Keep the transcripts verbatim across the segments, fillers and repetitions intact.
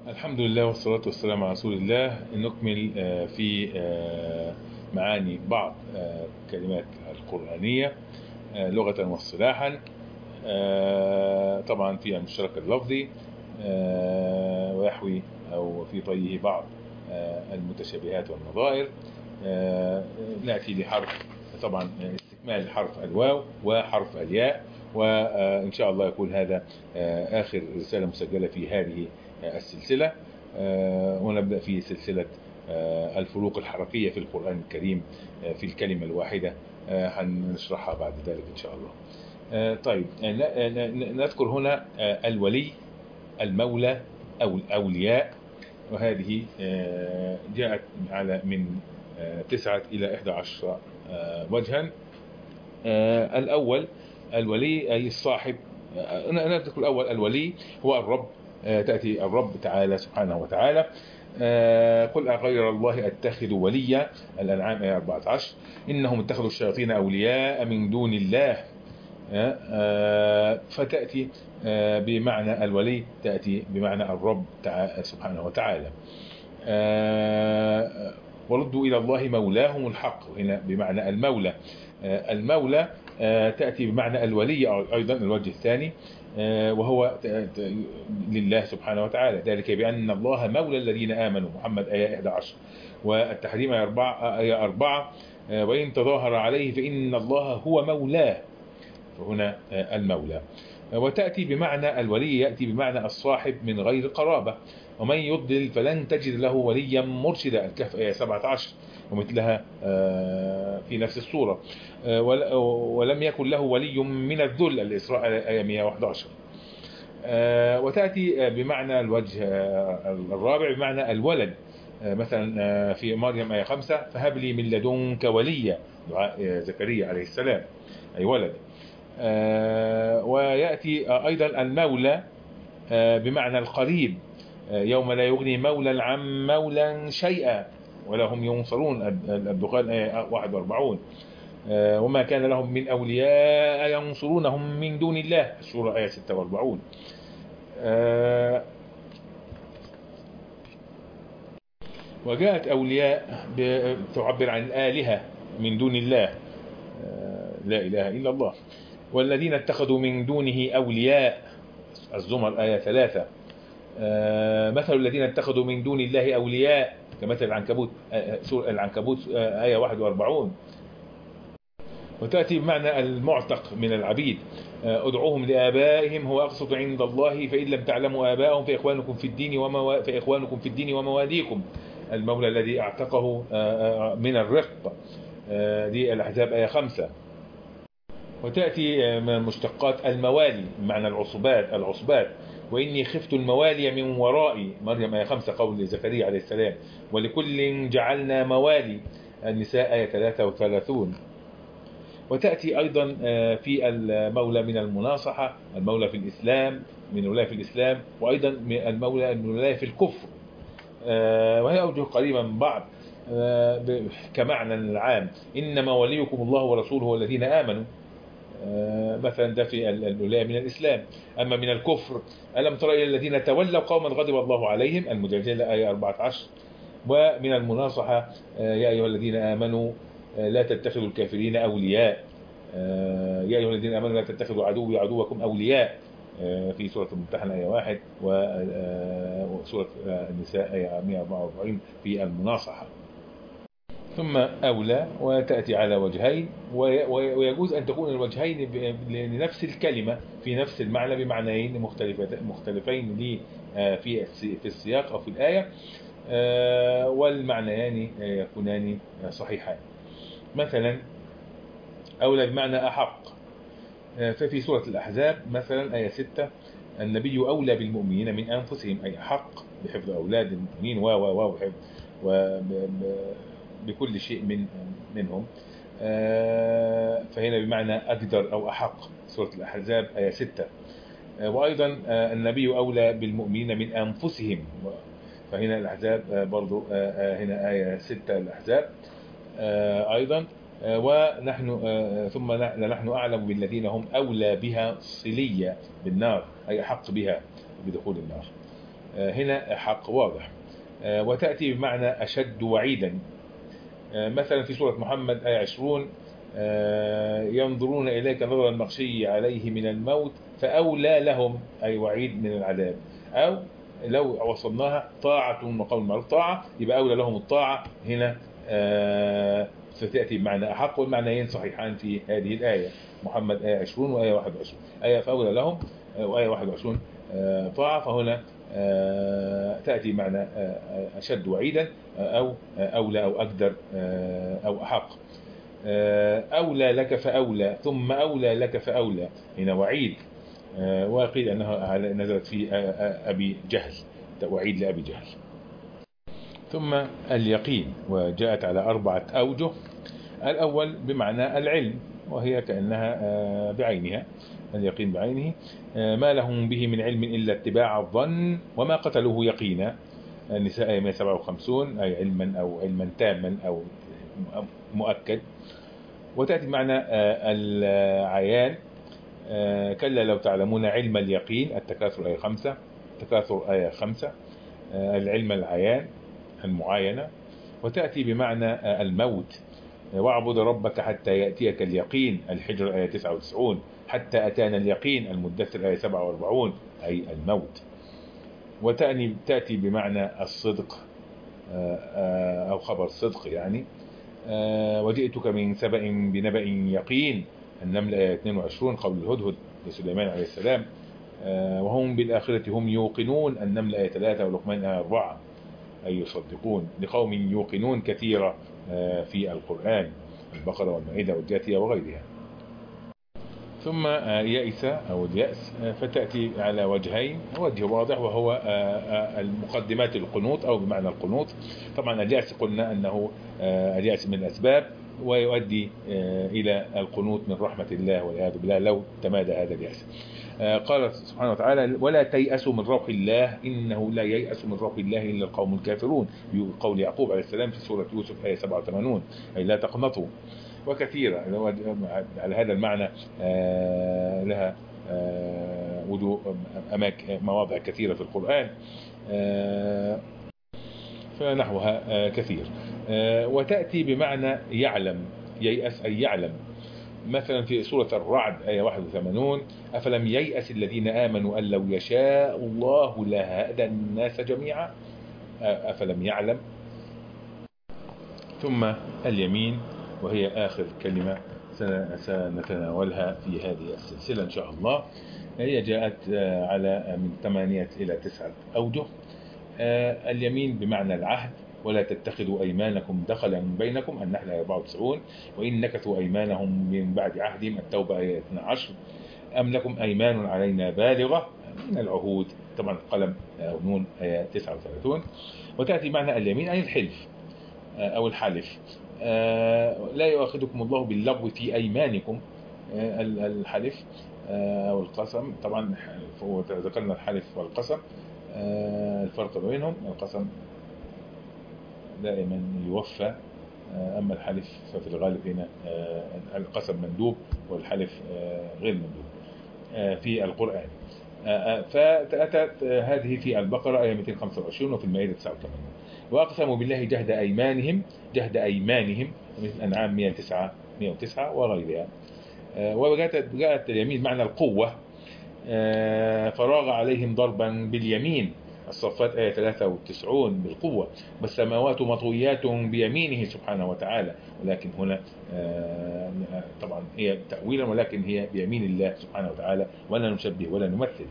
الحمد لله والصلاة والسلام على رسول الله. نكمل آه، في آه، معاني بعض آه، كلمات القرآنية آه، لغة واصطلاحا. آه، طبعا في المشترك اللفظي آه، ويحوي أو في طيه بعض آه، المتشابهات والنظائر. آه، نأتي لحرف طبعا استكمال حرف الواو وحرف الياء، وإن شاء الله يكون هذا آه، آخر رسالة مسجلة في هذه آه، السلسلة. آه، ونبدأ في سلسلة آه، الفروق الحركية في القرآن الكريم آه، في الكلمة الواحدة. آه، هنشرحها بعد ذلك إن شاء الله. آه، طيب، آه، ن- آه، ن- نذكر هنا آه، الولي، المولى أو الأولياء، وهذه آه، جاءت على من آه، تسعة إلى إحدى عشر آه، وجها. آه، الأول الولي أي الصاحب. آه، أنا أنا أذكر الأول الولي هو الرب. آه، تأتي الرب تعالى سبحانه وتعالى. آه، قل أغير الله أتخذ وليا، الأنعام آية أربعة عشر. إنهم اتخذوا الشياطين أولياء من دون الله. آه، آه، فتأتي آه، بمعنى الولي، تأتي بمعنى الرب تعالى سبحانه وتعالى. آه، وردوا إلى الله مولاهم الحق، هنا بمعنى المولى. آه، المولى آه، تأتي بمعنى الولي أيضا الوجه الثاني، آه، وهو ت- ت- لله سبحانه وتعالى، ذلك بأن الله مولى الذين آمنوا، محمد آية إحدى عشر. والتحريم آية أربعة آية أربعة، آه، وإن تظاهر عليه فإن الله هو مولاه، فهنا آه، المولى. وتأتي بمعنى الولي، يأتي بمعنى الصاحب من غير قرابة. ومن يضلل فلن تجد له وليا مرشدا، الكهف آية سبعة عشر ومثلها آه، في نفس السورة. آه، ول- ولم يكن له ولي من الذل، الإسراء آية مئة وأحد عشر. آه، وتأتي آه، بمعنى الوجه آه، الرابع بمعنى الولد. آه، مثلا آه، في مريم آية خمسة، فهب لي من لدنك وليا، دعاء آه، زكريا عليه السلام، أي ولد. آه، ويأتي آه، أيضا المولى آه، بمعنى القريب. آه، يوم لا يغني مولى عن مولى شيئا ولا هم ينصرون، الدخان آية واحد وأربعين. آه، وما كان لهم من أولياء ينصرونهم من دون الله، السورة آية ستة وأربعين. آه، وجاءت أولياء ب- تعبر عن الآلهة من دون الله، آه، لا إله إلا الله. والذين اتخذوا من دونه أولياء، الزمر آية ثلاثة. آه، مثل الذين اتخذوا من دون الله أولياء كمثل العنكبوت، آه، سورة العنكبوت آه، آية واحد وأربعين. وتأتي بمعنى المعتق من العبيد. آه، ادعوهم لآبائهم هو أقسط عند الله فإن لم تعلموا آباءهم فإخوانكم في الدين وموا... فإخوانكم في الدين ومواليكم، المولى الذي اعتقه آه، آه، من الرق. آه، دي الأحزاب آية خمسة. وتأتي آه، من مشتقات الموالي بمعنى العصبات العصبات. وإني خفت الموالي من ورائي، مريم آية خمسة، قول زكريا عليه السلام. ولكل جعلنا موالي، النساء آية ثلاثة وثلاثين. وتأتي أيضا آه، في المولى من المناصحة، المولى في الإسلام من ولاية في الإسلام، وأيضا من المولى من ولاية في الكفر. آه، وهي أوجه قريبة من بعض. آه، ب- كمعنى العام إنما وليكم الله ورسوله والذين آمنوا. آه، مثلا ده في ال- الولاية من الإسلام. أما من الكفر، ألم تر إلى الذين تولوا قوما غضب الله عليهم، المجادلة آية أربعة عشر. ومن المناصحة آه، يا أيها الذين آمنوا آه، لا تتخذوا الكافرين أولياء. آه، يا أيها الذين آمنوا لا تتخذوا عدوي عدوكم أولياء، آه، في سورة الممتحنة آية واحد، وسورة النساء آية مئة وأربعة وأربعين في المناصحة. ثم أولى، وتأتي على وجهين، وي- وي- ويجوز أن تكون الوجهين ب- لنفس الكلمة في نفس المعنى بمعنيين مختلفت- مختلفين لي آه، في الس- في السياق أو في الآية، آه، والمعنيان آه، يكونان آه، صحيحان. مثلا أولى بمعنى أحق. آه، ففي سورة الأحزاب مثلا آية ستة، النبي أولى بالمؤمنين من أنفسهم، أي أحق بحفظ أولاد المؤمنين و و و بحفظ وبكل شيء من منهم. آه، فهنا بمعنى أقدر أو أحق، سورة الأحزاب آية ستة. آه، وأيضا آه، النبي أولى بالمؤمنين من أنفسهم، فهنا الأحزاب آه، برضو آه، آه، هنا آية ستة الأحزاب آه، أيضا. آه، ونحن آه، ثم نحن أعلم بالذين هم أولى بها صليا بالنار، أي أحق بها بدخول النار. هنا حق واضح. وتأتي بمعنى أشد وعيدا، مثلا في سورة محمد آية عشرون ينظرون إليك نظر المغشي عليه من الموت فأولى لهم، أي وعيد من العذاب. أو لو وصلناها طاعة وقول معروف، طاعة يبقى أولى لهم الطاعة هنا، فتأتي بمعنى أحق، والمعنيين صحيحان في هذه الآية. محمد آية عشرون وآية واحد وعشرون، آية فأولى لهم وآية واحد وعشرون طاعة، فهنا تأتي معنى أشد وعيدا أو أولى أو أقدر أو أحق. أولى لك فأولى، ثم أولى لك فأولى، هنا وعيد، وقيل أنها نزلت في أبي جهل، وعيد لأبي جهل. ثم اليقين، وجاءت على أربعة أوجه. الأول بمعنى العلم، وهي كأنها بعينها، اليقين بعينه، ما لهم به من علم إلا اتباع الظن وما قتلوه يقينا. النساء مئة وسبعة وخمسين، أي علما أو علما تاما أو مؤكد. وتأتي معنى العيان، كلا لو تعلمون علم اليقين، التكاثر آية خمسة، التكاثر آية خمسة، العلم العيان المعاينة. وتأتي بمعنى الموت، واعبد ربك حتى يأتيك اليقين، الحجر آية تسعة وتسعين، حتى أتانا اليقين، المدثر آية سبعة وأربعين، أي الموت. وتأتي بمعنى الصدق أو خبر صدق يعني، وجئتك من سبأ بنبأ يقين، النمل آية اثنين وعشرين، قول الهدهد لسليمان عليه السلام، وهم بالآخرة هم يوقنون، النمل آية ثلاثة، ولقمان آية أربعة، أي يصدقون، لقوم يوقنون كثيرة في القرآن، البقرة والمائدة والجاثية وغيرها. ثم يئس أو اليأس، فتأتي على وجهين، وجه واضح وهو المقدمات القنوط أو بمعنى القنوط. طبعا اليأس قلنا أنه اليأس من الأسباب، ويؤدي إلى القنوط من رحمة الله والعياذ بالله لو تمادى هذا اليأس. قال سبحانه وتعالى ولا تيأسوا من روح الله إنه لا ييأس من روح الله إلا القوم الكافرون، بقول يعقوب عليه السلام في سورة يوسف آية سبعة وثمانين، أي لا تقنطوا. وكثيرة على هذا المعنى لها وجوه أماكن مواضع كثيرة في القرآن، فنحوها كثير. وتأتي بمعنى يعلم، ييأس أي يعلم، مثلا في سورة الرعد آية واحد وثمانين، أفلم ييأس الذين آمنوا أن لو يشاء الله لهدى الناس جميعا، أفلم يعلم. ثم اليمين، وهي آخر كلمة سنتناولها في هذه السلسلة إن شاء الله. هي جاءت على من ثمانية إلى تسعة أوجه. اليمين بمعنى العهد، ولا تتخذوا أيمانكم دخلا بينكم، النحل آية أربعة وتسعين، وإن نكثوا أيمانهم من بعد عهدهم، التوبة آية اثني عشر، أم لكم أيمان علينا بالغة، من العهود، طبعا القلم أو نون آية تسعة وثلاثين. وتأتي معنى اليمين أي الحلف أو الحلف، لا يؤاخذكم الله باللغو في أيمانكم، الحلف أو القسم. طبعا ذكرنا الحلف والقسم، الفرق بينهم، القسم دائما يوفى، أما الحلف ففي الغالب هنا القسم مندوب والحلف غير مندوب في القرآن. فأتت هذه في البقرة آية مئتين وخمسة وعشرين، وفي المائدة تسعة وثمانين. وأقسموا بالله جهد أيمانهم، جهد أيمانهم، مثل الأنعام مئة وتسعة وغيرها. وجاءت جاءت اليمين معنى القوة، فراغ عليهم ضربا باليمين، الصفات آية ثلاثة وتسعين، بالقوة، والسماوات مطويات بيمينه سبحانه وتعالى، ولكن هنا طبعا هي تأويلا، ولكن هي بيمين الله سبحانه وتعالى، ولا نشبه ولا نمثل.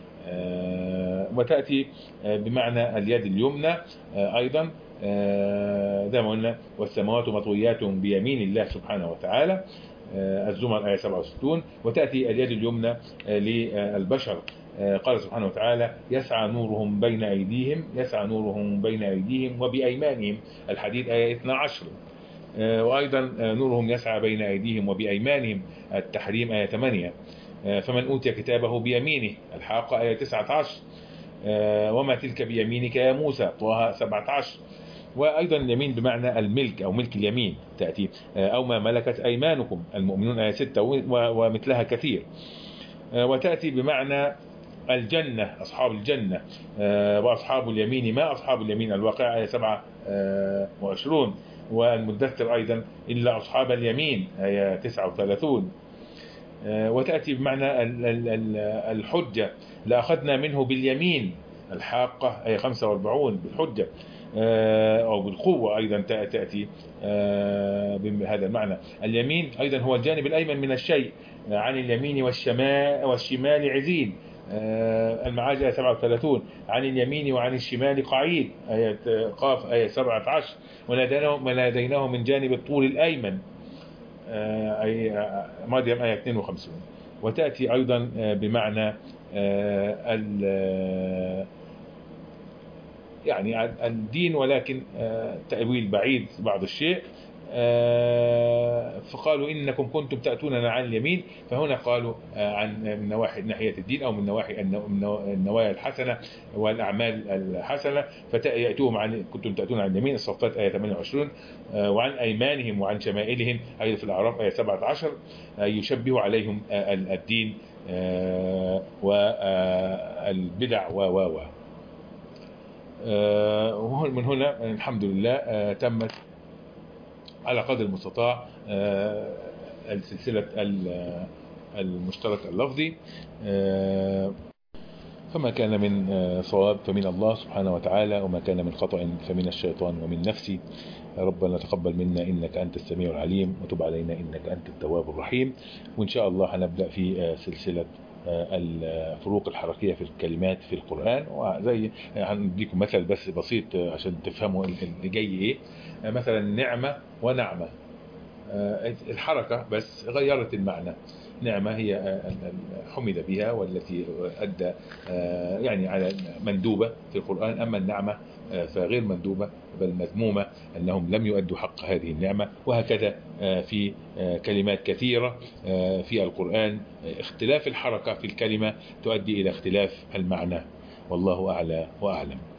وتأتي بمعنى اليد اليمنى أيضا، زي ما قلنا، والسماوات مطويات بيمين الله سبحانه وتعالى، الزمر آية سبعة وستين. وتأتي اليد اليمنى للبشر، قال سبحانه وتعالى يسعى نورهم بين أيديهم، يسعى نورهم بين أيديهم وبأيمانهم، الحديد آية اثني عشر. وأيضا نورهم يسعى بين أيديهم وبأيمانهم، التحريم آية ثمانية. فمن أوتي كتابه بيمينه، الحاقة آية تسعة عشر. وما تلك بيمينك يا موسى، طه سبعة عشر. وأيضا اليمين بمعنى الملك أو ملك اليمين تأتي، أو ما ملكت أيمانكم، المؤمنون آية ستة، ومثلها كثير. وتأتي بمعنى الجنة أصحاب الجنة. وأصحاب اليمين ما أصحاب اليمين، الواقعة آية سبعة وعشرون. والمدثر أيضا إلا أصحاب اليمين آية تسعة وثلاثون. وتأتي بمعنى الحجة، لأخذنا منه باليمين الحاقة آية خمسة وأربعين بالحجة أو بالقوة أيضا تأتي بهذا المعنى. اليمين أيضا هو الجانب الأيمن من الشيء، عن اليمين والشمال والشمال عزين المعارج آية سبعة وثلاثون. عن اليمين وعن الشمال قعيد آية قاف آية سبعة عشر. وناديناه من جانب الطول الأيمن أي مريم آية اثنين وخمسين. وتأتي أيضا بمعنى يعني الدين، ولكن تأويل بعيد بعض الشيء. فقالوا إنكم كنتم تأتوننا عن اليمين، فهنا قالوا عن من نواحي ناحية الدين أو من نواحي النوايا الحسنة والأعمال الحسنة. فيأتوهم عن كنتم تأتون عن اليمين الصفات آية ثمانية وعشرين. وعن أيمانهم وعن شمائلهم أيضا في الأعراف آية سبعة عشر، يشبه عليهم الدين والبدع و و و من هنا الحمد لله تمت على قدر المستطاع السلسلة المشترك اللفظي. فما كان من صواب فمن الله سبحانه وتعالى، وما كان من خطأ فمن الشيطان ومن نفسي. ربنا تقبل منا إنك أنت السميع العليم، وتب علينا إنك أنت التواب الرحيم. وإن شاء الله هنبدأ في سلسلة الفروق الحركية في الكلمات في القرآن. وزي هنديكم مثل بس بسيط عشان تفهموا اللي جاي ايه. مثلا نعمة ونعمة، الحركة بس غيرت المعنى. نعمة هي حمد بها والتي أدى يعني على مندوبة في القرآن، أما النعمة فغير مندوبة بل مذمومة، أنهم لم يؤدوا حق هذه النعمة. وهكذا في كلمات كثيرة في القرآن اختلاف الحركة في الكلمة تؤدي إلى اختلاف المعنى، والله أعلى وأعلم.